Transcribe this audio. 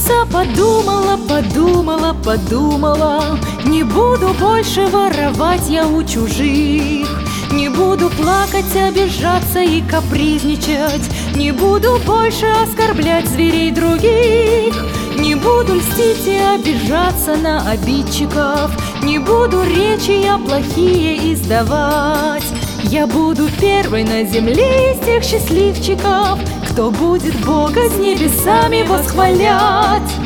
лиса подумала, подумала, подумала: не буду больше воровать я у чужих, не буду плакать, обижаться и капризничать, не буду больше оскорблять зверей других, не буду льстить и обижаться на обидчиков, не буду речи я плохие издавать. Я буду первой на земле из тех счастливчиков, кто будет Бога с небесами восхвалять.